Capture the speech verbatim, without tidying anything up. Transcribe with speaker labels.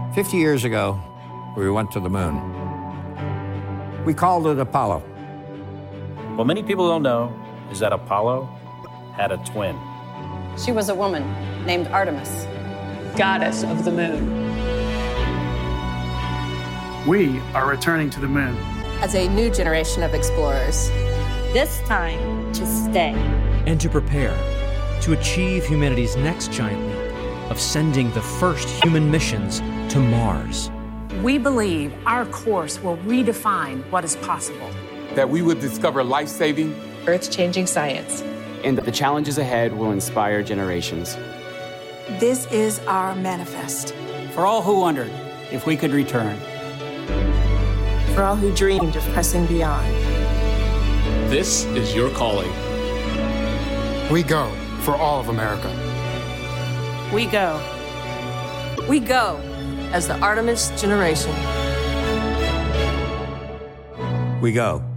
Speaker 1: Fifty years ago, we went to the moon. We called it Apollo.
Speaker 2: What many people don't know is that Apollo had a twin.
Speaker 3: She was a woman named Artemis,
Speaker 4: goddess of the moon.
Speaker 5: We are returning to the moon
Speaker 6: as a new generation of explorers.
Speaker 7: This time to stay.
Speaker 8: And to prepare to achieve humanity's next giant leap of sending the first human missions to Mars.
Speaker 9: We believe our course will redefine what is possible.
Speaker 10: That we will discover life-saving,
Speaker 4: earth-changing science.
Speaker 11: And that the challenges ahead will inspire generations.
Speaker 12: This is our manifest.
Speaker 13: For all who wondered if we could return.
Speaker 14: For all who dreamed of pressing beyond.
Speaker 15: This is your calling.
Speaker 16: We go for all of America.
Speaker 14: We go.
Speaker 6: We go as the Artemis generation.
Speaker 1: We go.